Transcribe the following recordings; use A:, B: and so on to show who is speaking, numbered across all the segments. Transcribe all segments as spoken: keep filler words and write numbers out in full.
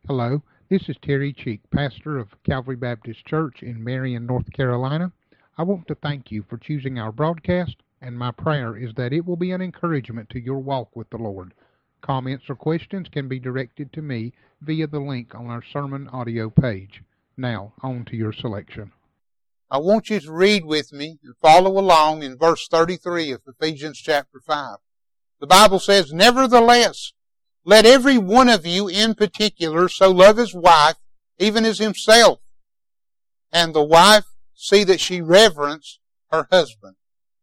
A: Hello, this is Terry Cheek, pastor of Calvary Baptist Church in Marion, North Carolina. I want to thank you for choosing our broadcast, and my prayer is that it will be an encouragement to your walk with the Lord. Comments or questions can be directed to me via the link on our sermon audio page. Now, on to your selection.
B: I want you to read with me and follow along in verse thirty-three of Ephesians chapter five. The Bible says, "Nevertheless, let every one of you in particular so love his wife, even as himself, and the wife see that she reverence her husband."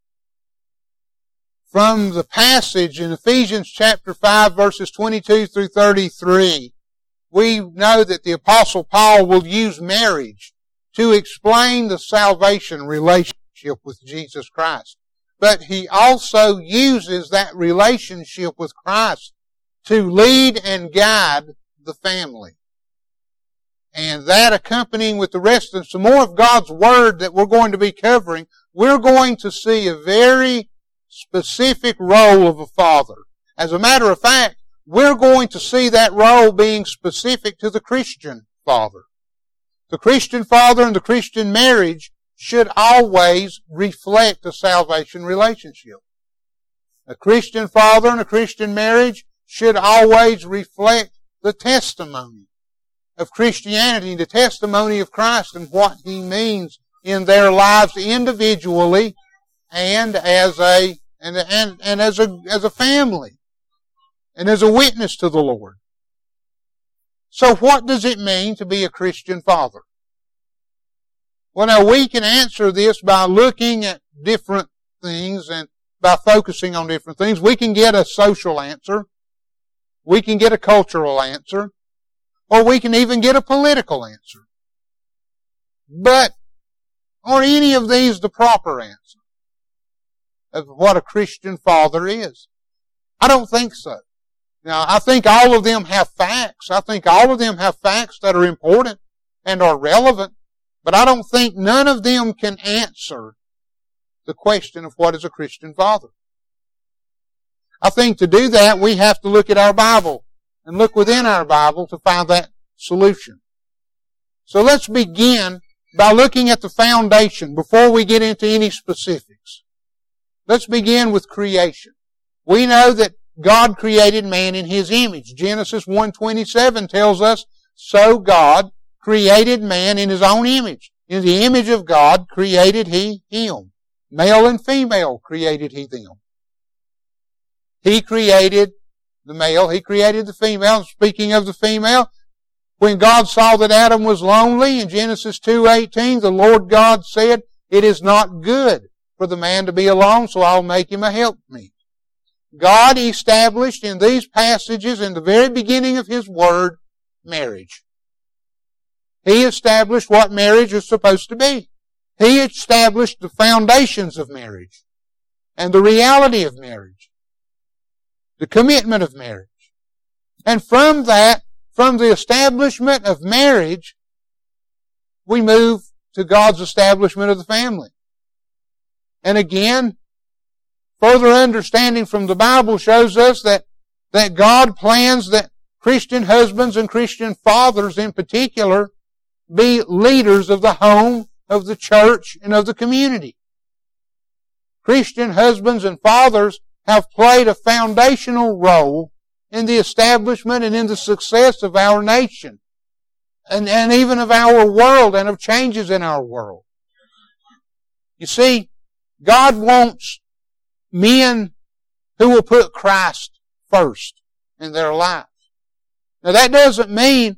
B: From the passage in Ephesians chapter five, verses twenty-two through thirty-three, we know that the Apostle Paul will use marriage to explain the salvation relationship with Jesus Christ. But he also uses that relationship with Christ to lead and guide the family. And that accompanying with the rest of some more of God's Word that we're going to be covering, we're going to see a very specific role of a father. As a matter of fact, we're going to see that role being specific to the Christian father. The Christian father and the Christian marriage should always reflect a salvation relationship. A Christian father and a Christian marriage should always reflect the testimony of Christianity, the testimony of Christ and what He means in their lives individually and as a and and, and as a as a family and as a witness to the Lord. So what does it mean to be a Christian father? Well, now we can answer this by looking at different things and by focusing on different things. We can get a social answer. We can get a cultural answer. Or we can even get a political answer. But are any of these the proper answer of what a Christian father is? I don't think so. Now, I think all of them have facts. I think all of them have facts that are important and are relevant. But I don't think none of them can answer the question of what is a Christian father. I think to do that, we have to look at our Bible and look within our Bible to find that solution. So let's begin by looking at the foundation before we get into any specifics. Let's begin with creation. We know that God created man in His image. Genesis one twenty-seven tells us, "So God created man in His own image. In the image of God created He him. Male and female created He them." He created the male. He created the female. Speaking of the female, when God saw that Adam was lonely in Genesis two eighteen, the Lord God said, "It is not good for the man to be alone, so I'll make him a helpmeet." God established in these passages, in the very beginning of His Word, marriage. He established what marriage is supposed to be. He established the foundations of marriage and the reality of marriage, the commitment of marriage. And from that, from the establishment of marriage, we move to God's establishment of the family. And again, further understanding from the Bible shows us that, that God plans that Christian husbands and Christian fathers in particular be leaders of the home, of the church, and of the community. Christian husbands and fathers have played a foundational role in the establishment and in the success of our nation, and, and even of our world and of changes in our world. You see, God wants men who will put Christ first in their lives. Now that doesn't mean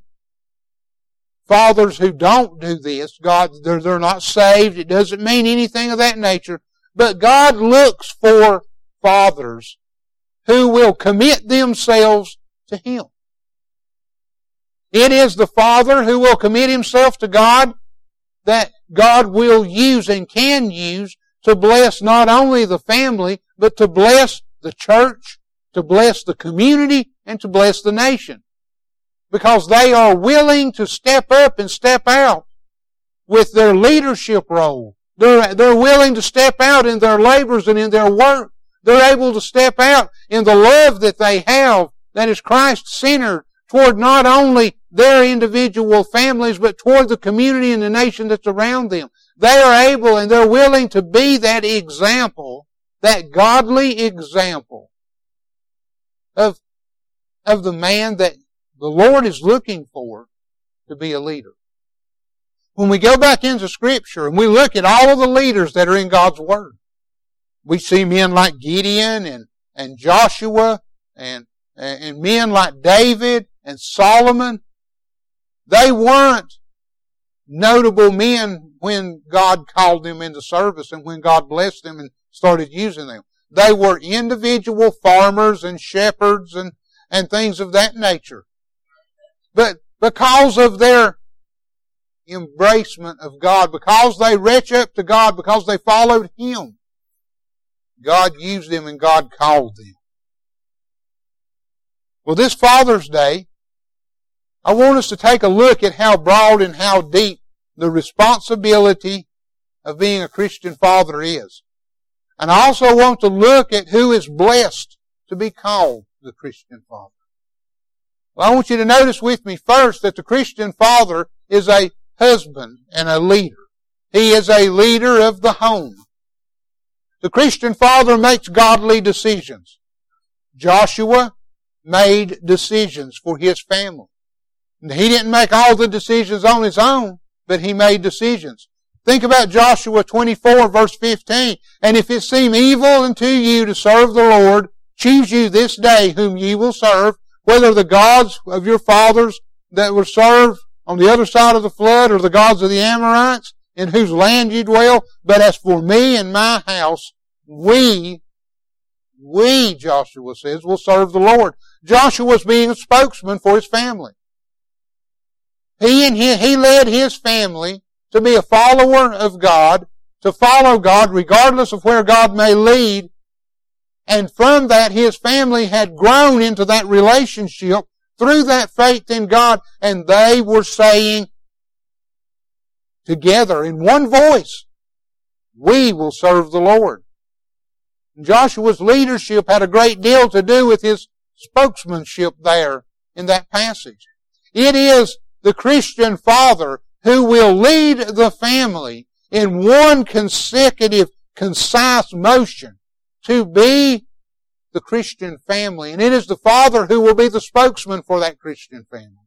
B: fathers who don't do this, God, they're, they're not saved. It doesn't mean anything of that nature. But God looks for fathers who will commit themselves to Him. It is the father who will commit himself to God that God will use and can use to bless not only the family, but to bless the church, to bless the community, and to bless the nation. Because they are willing to step up and step out with their leadership role. They're, they're willing to step out in their labors and in their work. They're able to step out in the love that they have that is Christ-centered toward not only their individual families, but toward the community and the nation that's around them. They are able and they're willing to be that example, that godly example of, of the man that the Lord is looking for to be a leader. When we go back into Scripture and we look at all of the leaders that are in God's Word, we see men like Gideon and, and Joshua and, and men like David and Solomon. They weren't notable men when God called them into service and when God blessed them and started using them. They were individual farmers and shepherds and, and things of that nature. But because of their embracement of God, because they reached up to God, because they followed Him, God used them and God called them. Well, this Father's Day, I want us to take a look at how broad and how deep the responsibility of being a Christian father is. And I also want to look at who is blessed to be called the Christian father. Well, I want you to notice with me first that the Christian father is a husband and a leader. He is a leader of the home. The Christian father makes godly decisions. Joshua made decisions for his family. He didn't make all the decisions on his own, but he made decisions. Think about Joshua twenty-four verse fifteen. And if it seem evil unto you to serve the Lord, choose you this day whom ye will serve, whether the gods of your fathers that were served on the other side of the flood or the gods of the Amorites in whose land you dwell. But as for me and my house, we, we, Joshua says, will serve the Lord. Joshua was being a spokesman for his family. He and he, he led his family to be a follower of God, to follow God regardless of where God may lead. And from that, his family had grown into that relationship through that faith in God. And they were saying together in one voice, we will serve the Lord. Joshua's leadership had a great deal to do with his spokesmanship there in that passage. It is the Christian father who will lead the family in one consecutive, concise motion to be the Christian family. And it is the father who will be the spokesman for that Christian family.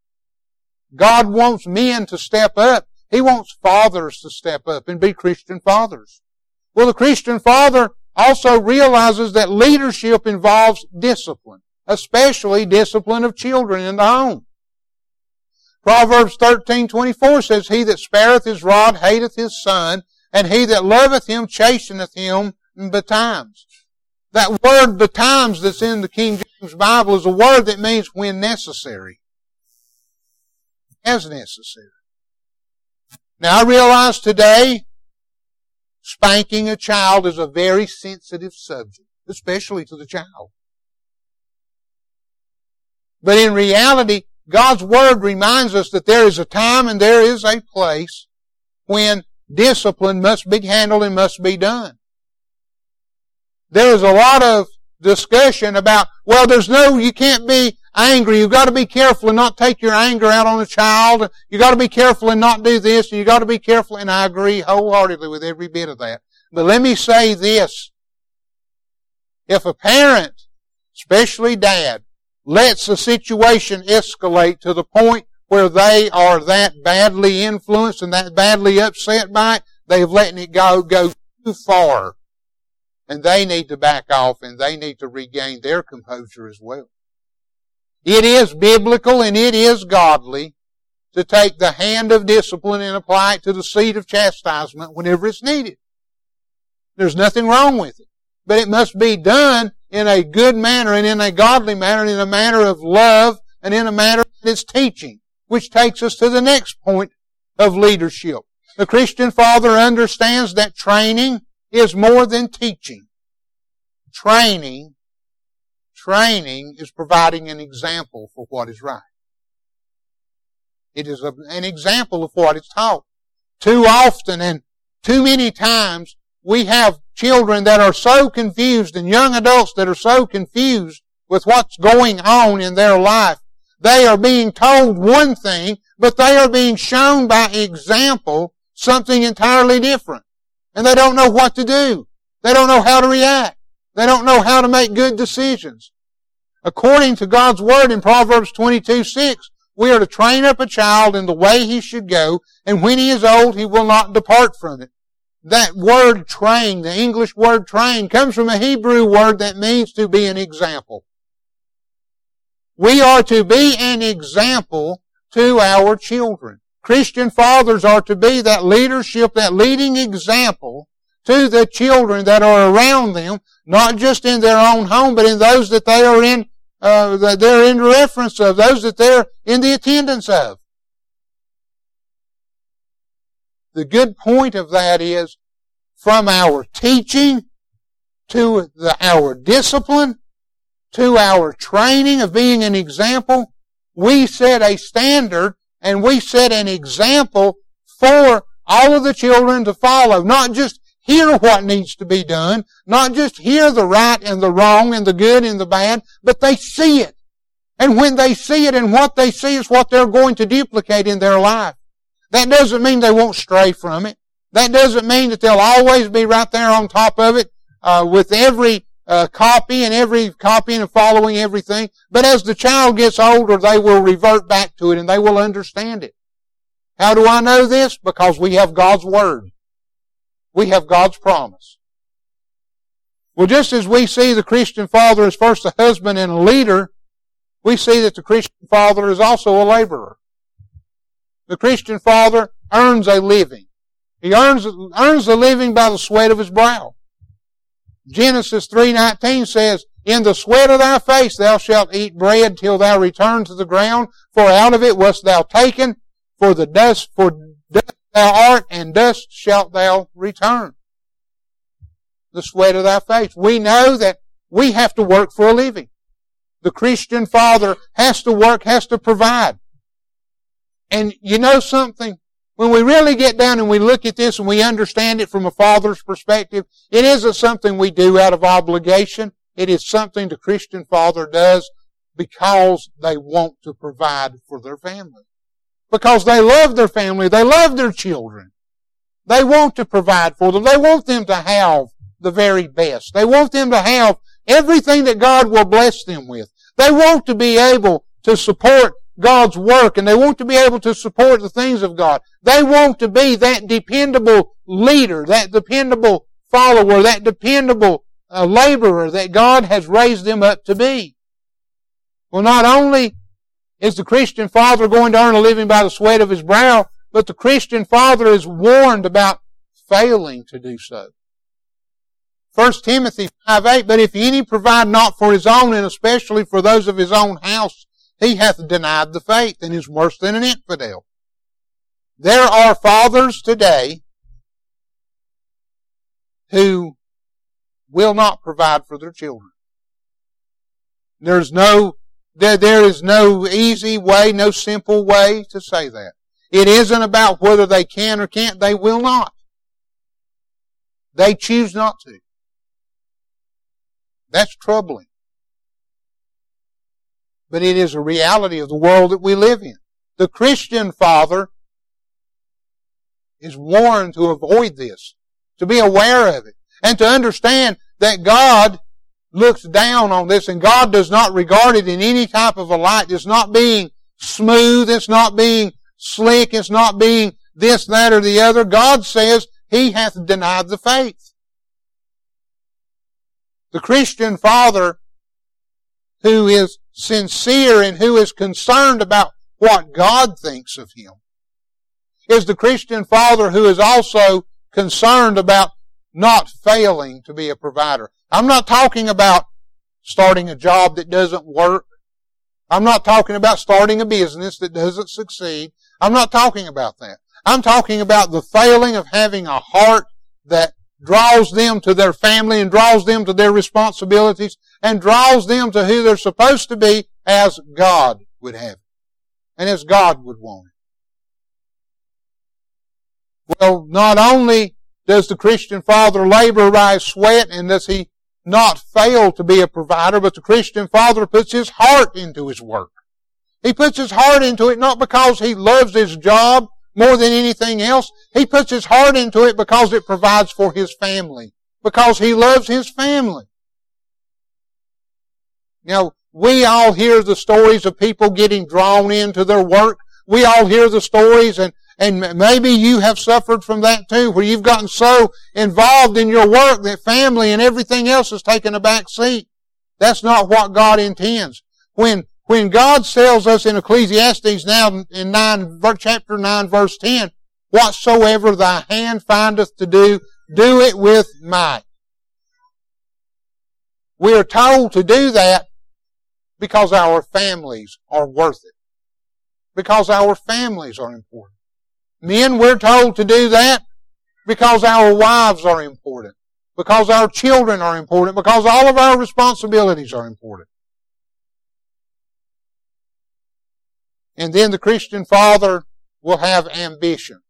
B: God wants men to step up. He wants fathers to step up and be Christian fathers. Well, the Christian father also realizes that leadership involves discipline, especially discipline of children in the home. Proverbs thirteen twenty-four says, He that spareth his rod hateth his son, and he that loveth him chasteneth him betimes. That word betimes that's in the King James Bible is a word that means when necessary. As necessary. Now I realize today, spanking a child is a very sensitive subject, especially to the child. But in reality, God's Word reminds us that there is a time and there is a place when discipline must be handled and must be done. There is a lot of discussion about, well, there's no, you can't be angry. You've got to be careful and not take your anger out on a child. You've got to be careful and not do this. And you've got to be careful. And I agree wholeheartedly with every bit of that. But let me say this. If a parent, especially dad, lets a situation escalate to the point where they are that badly influenced and that badly upset by it, they've letting it go, go too far. And they need to back off and they need to regain their composure as well. It is biblical and it is godly to take the hand of discipline and apply it to the seat of chastisement whenever it's needed. There's nothing wrong with it. But it must be done in a good manner and in a godly manner, and in a manner of love, and in a manner that is teaching. Which takes us to the next point of leadership. The Christian father understands that training is more than teaching. Training, training is providing an example for what is right. It is a, an example of what is taught. Too often and too many times we have children that are so confused and young adults that are so confused with what's going on in their life They are being told one thing, but they are being shown by example something entirely different. And they don't know what to do. They don't know how to react. They don't know how to make good decisions. According to God's Word in Proverbs twenty-two six, we are to train up a child in the way he should go, and when he is old, he will not depart from it. That word train, the English word train, comes from a Hebrew word that means to be an example. We are to be an example to our children. Christian fathers are to be that leadership, that leading example to the children that are around them, not just in their own home, but in those that they are in, uh, that they're in reference of, those that they're in the attendance of. The good point of that is, from our teaching to the, our discipline to our training of being an example, we set a standard and we set an example for all of the children to follow. Not just hear what needs to be done, not just hear the right and the wrong and the good and the bad, but they see it. And when they see it, and what they see is what they're going to duplicate in their life. That doesn't mean they won't stray from it. That doesn't mean that they'll always be right there on top of it uh, with every uh, copy and every copying and following everything. But as the child gets older, they will revert back to it and they will understand it. How do I know this? Because we have God's Word. We have God's promise. Well, just as we see the Christian father as first a husband and a leader, we see that the Christian father is also a laborer. The Christian father earns a living. He earns, earns a living by the sweat of his brow. Genesis three nineteen says, "In the sweat of thy face thou shalt eat bread till thou return to the ground, for out of it wast thou taken, for the dust, for dust thou art, and dust shalt thou return." The sweat of thy face. We know that we have to work for a living. The Christian father has to work, has to provide. And you know something? When we really get down and we look at this and we understand it from a father's perspective, it isn't something we do out of obligation. It is something the Christian father does because they want to provide for their family. Because they love their family. They love their children. They want to provide for them. They want them to have the very best. They want them to have everything that God will bless them with. They want to be able to support God's work, and they want to be able to support the things of God. They want to be that dependable leader, that dependable follower, that dependable uh, laborer that God has raised them up to be. Well, not only is the Christian father going to earn a living by the sweat of his brow, but the Christian father is warned about failing to do so. First Timothy five eight, "But if any provide not for his own, and especially for those of his own house, he hath denied the faith, and is worse than an infidel." There are fathers today who will not provide for their children. There's no, there, there is no easy way, no simple way to say that. It isn't about whether they can or can't. They will not. They choose not to. That's troubling. But it is a reality of the world that we live in. The Christian father is warned to avoid this, to be aware of it, and to understand that God looks down on this, and God does not regard it in any type of a light. It's not being smooth, it's not being slick, it's not being this, that, or the other. God says he hath denied the faith. The Christian father who is sincere and who is concerned about what God thinks of him is the Christian father who is also concerned about not failing to be a provider. I'm not talking about starting a job that doesn't work. I'm not talking about starting a business that doesn't succeed. I'm not talking about that. I'm talking about the failing of having a heart that draws them to their family and draws them to their responsibilities and draws them to who they're supposed to be as God would have it and as God would want it. Well, not only does the Christian father labor by his sweat and does he not fail to be a provider, but the Christian father puts his heart into his work. He puts his heart into it not because he loves his job more than anything else. He puts his heart into it because it provides for his family. Because he loves his family. Now, we all hear the stories of people getting drawn into their work. We all hear the stories, and, and maybe you have suffered from that too, where you've gotten so involved in your work that family and everything else has taken a back seat. That's not what God intends. When, when God tells us in Ecclesiastes now in nine, chapter nine, verse ten, whatsoever thy hand findeth to do, do it with might. We are told to do that because our families are worth it. Because our families are important. Men, we're told to do that because our wives are important. Because our children are important. Because all of our responsibilities are important. And then the Christian father will have ambition.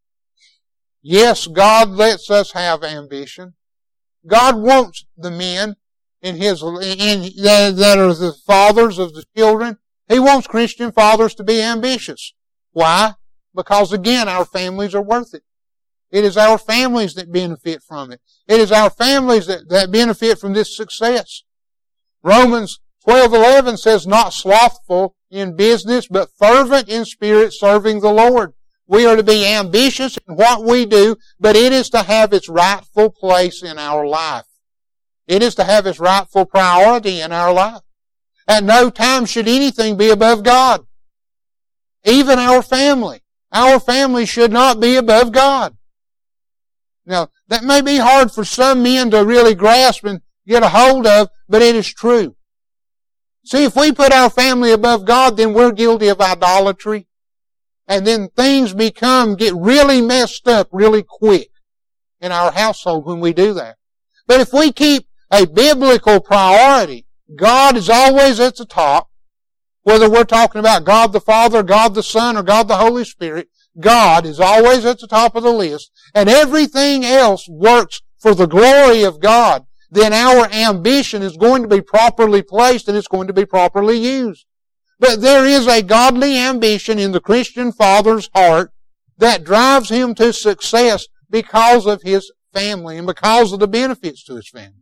B: Yes, God lets us have ambition. God wants the men in his in that are the fathers of the children. He wants Christian fathers to be ambitious. Why? Because again, our families are worth it. It is our families that benefit from it. It is our families that, that benefit from this success. Romans twelve eleven says, not slothful in business, but fervent in spirit, serving the Lord. We are to be ambitious in what we do, but it is to have its rightful place in our life. It is to have its rightful priority in our life. At no time should anything be above God. Even our family. Our family should not be above God. Now, that may be hard for some men to really grasp and get a hold of, but it is true. See, if we put our family above God, then we're guilty of idolatry. And then things become, get really messed up really quick in our household when we do that. But if we keep a biblical priority, God is always at the top. Whether we're talking about God the Father, God the Son, or God the Holy Spirit, God is always at the top of the list. And everything else works for the glory of God. Then our ambition is going to be properly placed and it's going to be properly used. But there is a godly ambition in the Christian father's heart that drives him to success because of his family and because of the benefits to his family.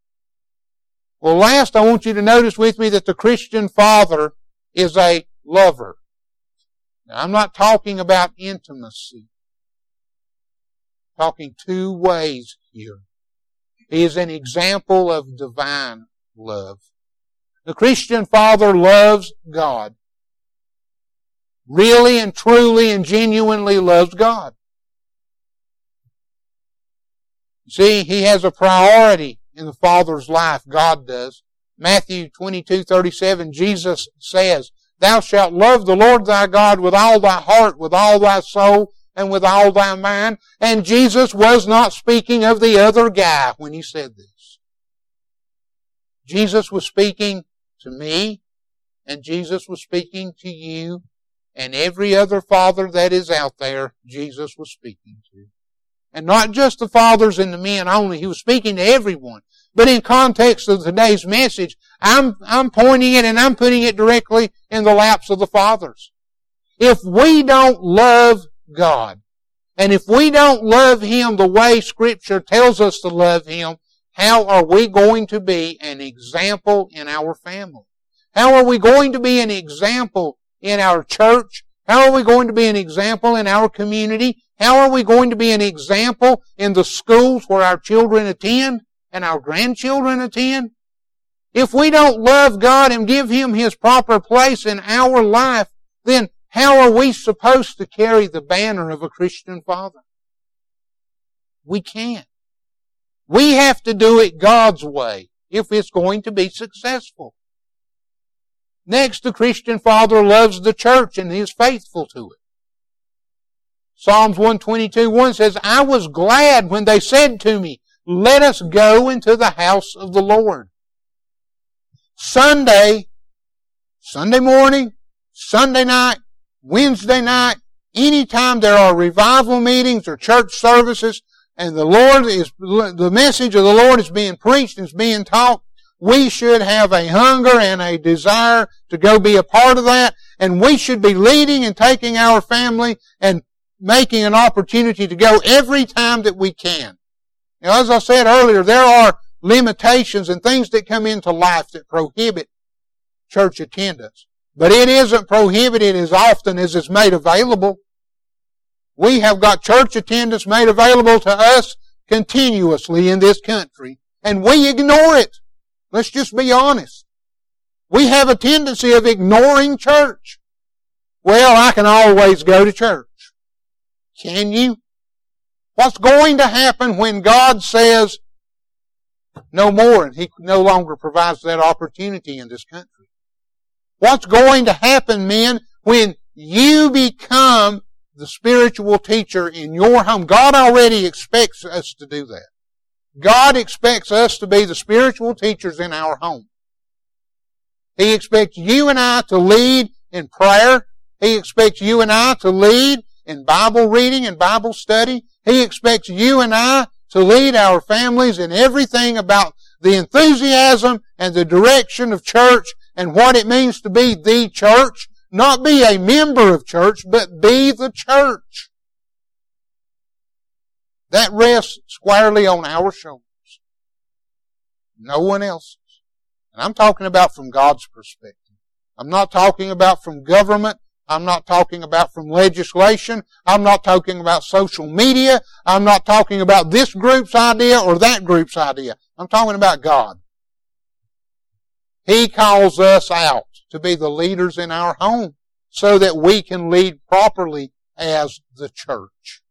B: Well, last, I want you to notice with me that the Christian father is a lover. Now, I'm not talking about intimacy. I'm talking two ways here. He is an example of divine love. The Christian father loves God. Really and truly and genuinely loves God. See, he has a priority in the father's life. God does. Matthew twenty-two thirty-seven, Jesus says, thou shalt love the Lord thy God with all thy heart, with all thy soul, and with all thy mind. And Jesus was not speaking of the other guy when he said this. Jesus was speaking to me, and Jesus was speaking to you, and every other father that is out there, Jesus was speaking to. And not just the fathers and the men only. He was speaking to everyone. But in context of today's message, I'm, I'm pointing it and I'm putting it directly in the laps of the fathers. If we don't love God, and if we don't love Him the way Scripture tells us to love Him, how are we going to be an example in our family? How are we going to be an example in our church? How are we going to be an example in our community? How are we going to be an example in the schools where our children attend and our grandchildren attend? If we don't love God and give Him His proper place in our life, then how are we supposed to carry the banner of a Christian father? We can't. We have to do it God's way if it's going to be successful. Next, the Christian father loves the church and is faithful to it. Psalms one twenty-two one says, I was glad when they said to me, let us go into the house of the Lord. Sunday, Sunday morning, Sunday night, Wednesday night, anytime there are revival meetings or church services, and the Lord is, the message of the Lord is being preached and is being taught, we should have a hunger and a desire to go be a part of that, and we should be leading and taking our family and making an opportunity to go every time that we can. Now, as I said earlier, there are limitations and things that come into life that prohibit church attendance. But it isn't prohibited as often as it's made available. We have got church attendance made available to us continuously in this country, and we ignore it. Let's just be honest. We have a tendency of ignoring church. Well, I can always go to church. Can you? What's going to happen when God says no more and He no longer provides that opportunity in this country? What's going to happen, men, when you become the spiritual teacher in your home? God already expects us to do that. God expects us to be the spiritual teachers in our home. He expects you and I to lead in prayer. He expects you and I to lead in Bible reading and Bible study. He expects you and I to lead our families in everything about the enthusiasm and the direction of church and what it means to be the church. Not be a member of church, but be the church. That rests squarely on our shoulders. No one else's. And I'm talking about from God's perspective. I'm not talking about from government. I'm not talking about from legislation. I'm not talking about social media. I'm not talking about this group's idea or that group's idea. I'm talking about God. He calls us out to be the leaders in our home so that we can lead properly as the church.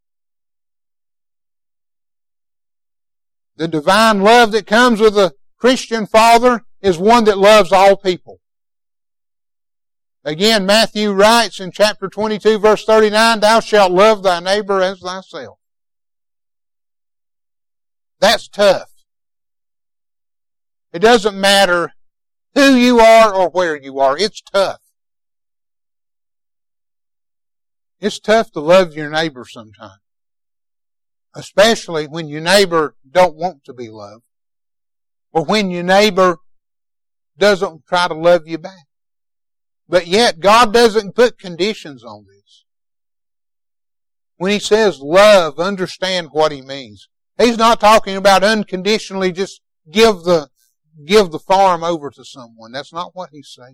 B: The divine love that comes with a Christian father is one that loves all people. Again, Matthew writes in chapter twenty-two, verse thirty-nine, "Thou shalt love thy neighbor as thyself." That's tough. It doesn't matter who you are or where you are. It's tough. It's tough to love your neighbor sometimes. Especially when your neighbor don't want to be loved. Or when your neighbor doesn't try to love you back. But yet, God doesn't put conditions on this. When He says love, understand what He means. He's not talking about unconditionally just give the, give the farm over to someone. That's not what He's saying.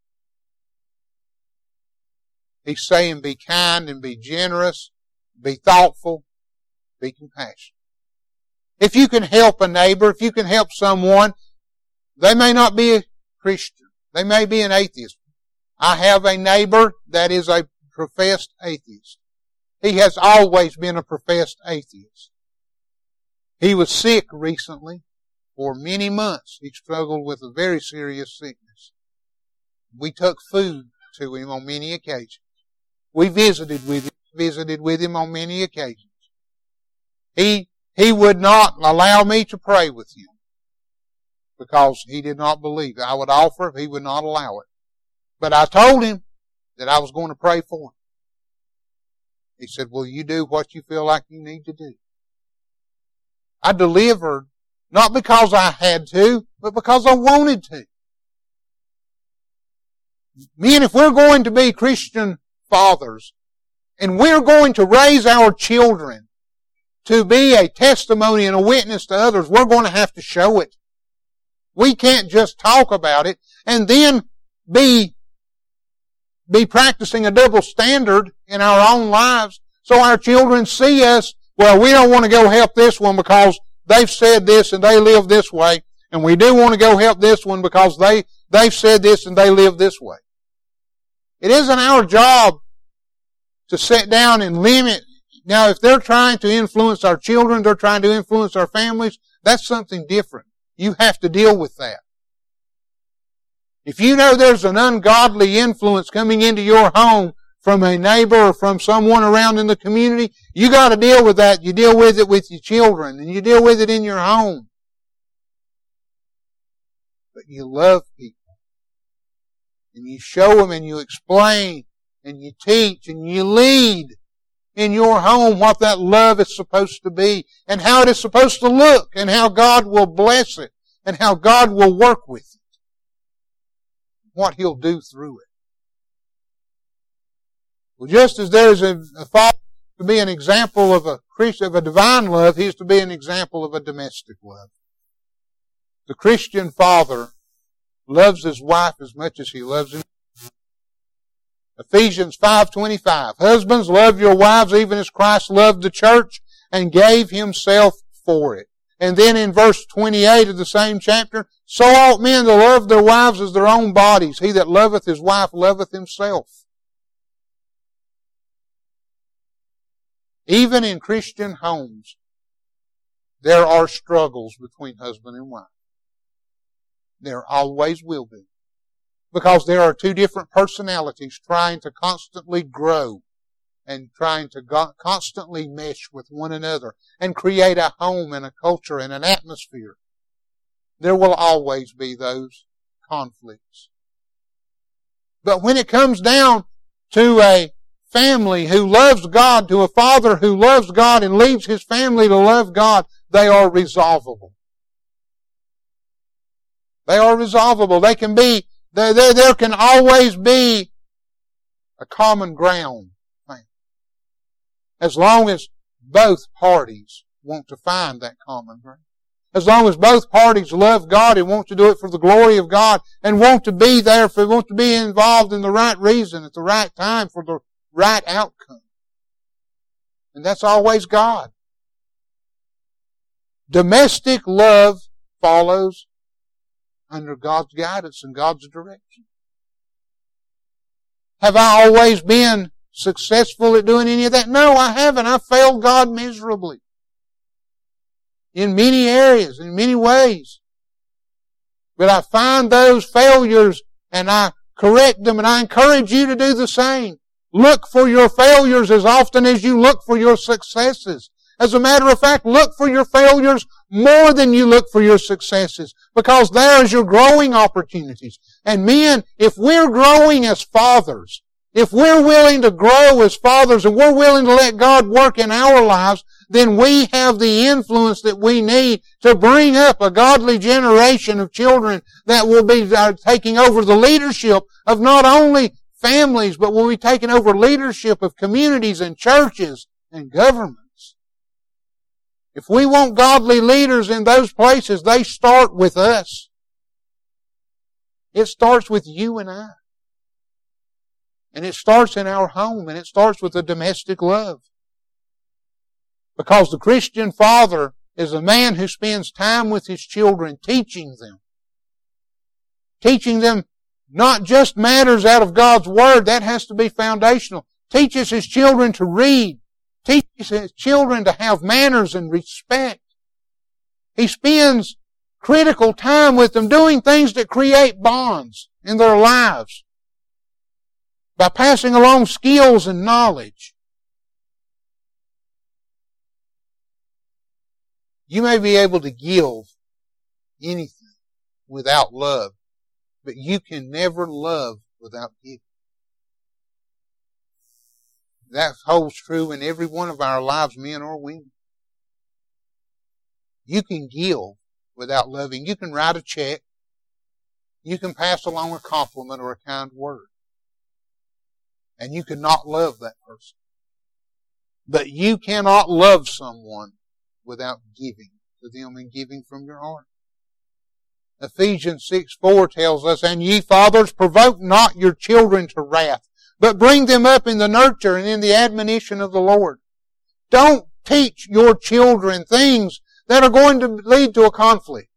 B: He's saying be kind and be generous, be thoughtful, be compassionate. If you can help a neighbor, if you can help someone, they may not be a Christian. They may be an atheist. I have a neighbor that is a professed atheist. He has always been a professed atheist. He was sick recently. For many months, he struggled with a very serious sickness. We took food to him on many occasions. We visited with him, visited with him on many occasions. He, he would not allow me to pray with him because he did not believe. I would offer if he would not allow it. But I told him that I was going to pray for him. He said, "Will you do what you feel like you need to do?" I delivered, not because I had to, but because I wanted to. Men, if we're going to be Christian fathers, and we're going to raise our children to be a testimony and a witness to others, we're going to have to show it. We can't just talk about it and then be, be practicing a double standard in our own lives so our children see us, well, we don't want to go help this one because they've said this and they live this way, and we do want to go help this one because they, they've said this and they live this way. It isn't our job to sit down and limit. Now, if they're trying to influence our children, they're trying to influence our families, that's something different. You have to deal with that. If you know there's an ungodly influence coming into your home from a neighbor or from someone around in the community, you got to deal with that. You deal with it with your children, and you deal with it in your home. But you love people. And you show them and you explain and you teach and you lead in your home what that love is supposed to be and how it is supposed to look and how God will bless it and how God will work with it. What He'll do through it. Well, just as there is a, a father to be an example of a Christ, of a divine love, he is to be an example of a domestic love. The Christian father loves his wife as much as he loves him. Ephesians five twenty-five. Husbands, love your wives even as Christ loved the church and gave Himself for it. And then in verse twenty-eight of the same chapter, so ought men to love their wives as their own bodies. He that loveth his wife loveth himself. Even in Christian homes, there are struggles between husband and wife. There always will be. Because there are two different personalities trying to constantly grow and trying to go- constantly mesh with one another and create a home and a culture and an atmosphere. There will always be those conflicts. But when it comes down to a family who loves God, to a father who loves God and leaves his family to love God, they are resolvable. They are resolvable. They can be, there, there, there can always be a common ground. As long as both parties want to find that common ground. As long as both parties love God and want to do it for the glory of God and want to be there, for, want to be involved in the right reason at the right time for the right outcome. And that's always God. Domestic love follows under God's guidance and God's direction. Have I always been successful at doing any of that? No, I haven't. I failed God miserably. In many areas, in many ways. But I find those failures and I correct them, and I encourage you to do the same. Look for your failures as often as you look for your successes. As a matter of fact, look for your failures more than you look for your successes, because there is your growing opportunities. And men, if we're growing as fathers, if we're willing to grow as fathers and we're willing to let God work in our lives, then we have the influence that we need to bring up a godly generation of children that will be uh, taking over the leadership of not only families, but will be taking over leadership of communities and churches and governments. If we want godly leaders in those places, they start with us. It starts with you and I. And it starts in our home, and it starts with a domestic love. Because the Christian father is a man who spends time with his children, teaching them. Teaching them not just matters out of God's Word, that has to be foundational. Teaches his children to read. Teaches his children to have manners and respect. He spends critical time with them doing things that create bonds in their lives by passing along skills and knowledge. You may be able to give anything without love, but you can never love without giving. That holds true in every one of our lives, men or women. You can give without loving. You can write a check. You can pass along a compliment or a kind word. And you cannot love that person. But you cannot love someone without giving to them and giving from your heart. Ephesians six four tells us, and ye fathers, provoke not your children to wrath, but bring them up in the nurture and in the admonition of the Lord. Don't teach your children things that are going to lead to a conflict.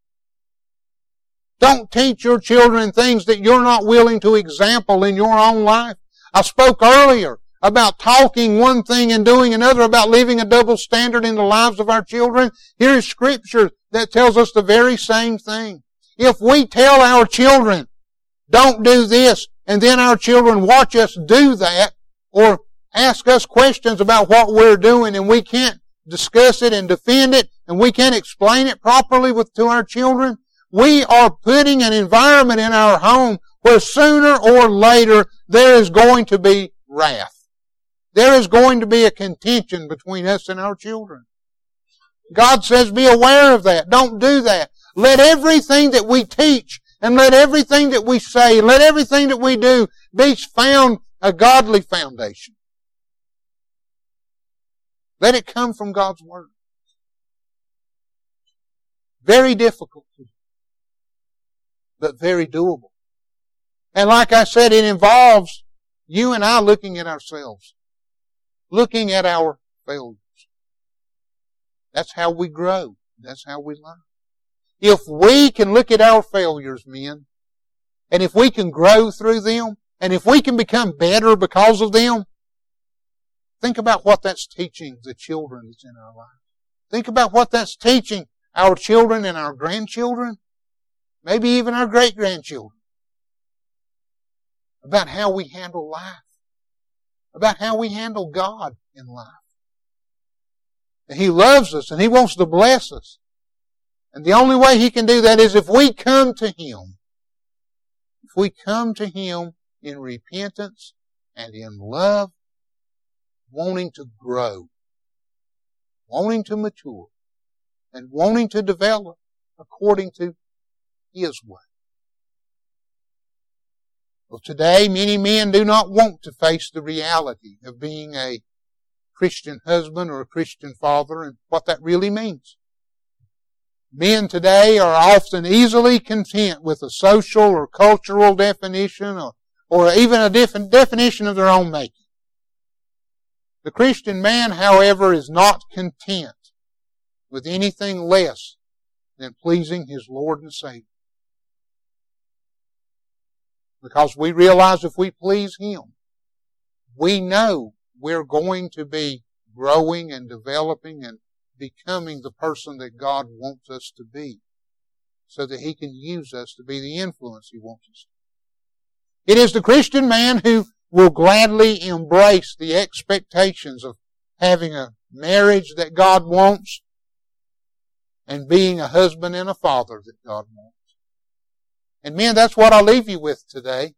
B: Don't teach your children things that you're not willing to example in your own life. I spoke earlier about talking one thing and doing another, about leaving a double standard in the lives of our children. Here is Scripture that tells us the very same thing. If we tell our children, don't do this, and then our children watch us do that, or ask us questions about what we're doing, and we can't discuss it and defend it, and we can't explain it properly with, to our children, we are putting an environment in our home where sooner or later there is going to be wrath. There is going to be a contention between us and our children. God says be aware of that. Don't do that. Let everything that we teach and let everything that we say, let everything that we do be found a godly foundation. Let it come from God's Word. Very difficult, but very doable. And like I said, it involves you and I looking at ourselves, looking at our failures. That's how we grow. That's how we learn. If we can look at our failures, men, and if we can grow through them, and if we can become better because of them, think about what that's teaching the children that's in our lives. Think about what that's teaching our children and our grandchildren, maybe even our great-grandchildren, about how we handle life, about how we handle God in life. And He loves us and He wants to bless us. And the only way He can do that is if we come to Him. If we come to Him in repentance and in love, wanting to grow, wanting to mature, and wanting to develop according to His way. Well, today many men do not want to face the reality of being a Christian husband or a Christian father and what that really means. Men today are often easily content with a social or cultural definition or, or even a different definition of their own making. The Christian man, however, is not content with anything less than pleasing his Lord and Savior. Because we realize if we please Him, we know we're going to be growing and developing and becoming the person that God wants us to be, so that He can use us to be the influence He wants us to be. It is the Christian man who will gladly embrace the expectations of having a marriage that God wants and being a husband and a father that God wants. And men, that's what I'll leave you with today.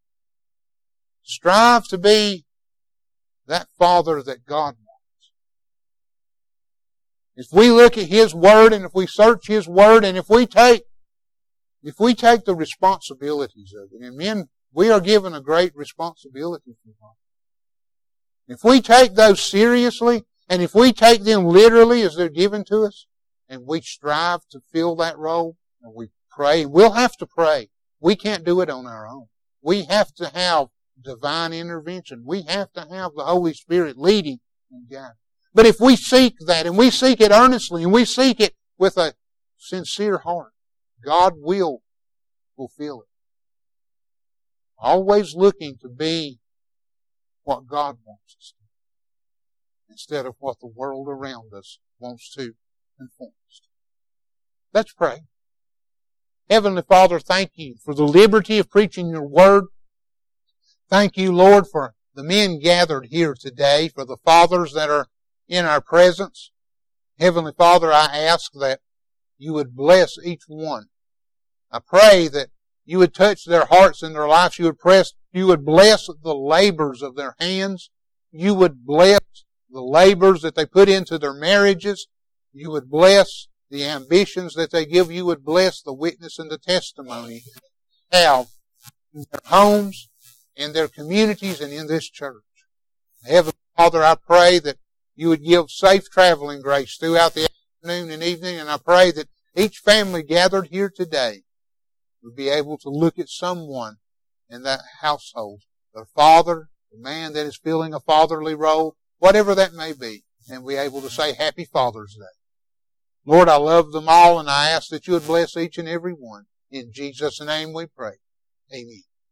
B: Strive to be that father that God wants. If we look at His Word and if we search His Word and if we take, if we take the responsibilities of it, and men, we are given a great responsibility from God. If we take those seriously and if we take them literally as they're given to us and we strive to fill that role and we pray, we'll have to pray. We can't do it on our own. We have to have divine intervention. We have to have the Holy Spirit leading and guiding. But if we seek that and we seek it earnestly and we seek it with a sincere heart, God will fulfill it. Always looking to be what God wants us to be, instead of what the world around us wants to conform us to. Let's pray. Heavenly Father, thank You for the liberty of preaching Your Word. Thank You, Lord, for the men gathered here today, for the fathers that are in our presence. Heavenly Father, I ask that You would bless each one. I pray that You would touch their hearts and their lives. You would press, You would bless the labors of their hands. You would bless the labors that they put into their marriages. You would bless the ambitions that they give. You would bless the witness and the testimony they have in their homes, in their communities, and in this church. Heavenly Father, I pray that You would give safe traveling grace throughout the afternoon and evening, and I pray that each family gathered here today would be able to look at someone in that household, their father, the man that is filling a fatherly role, whatever that may be, and be able to say Happy Father's Day. Lord, I love them all, and I ask that You would bless each and every one. In Jesus' name we pray. Amen.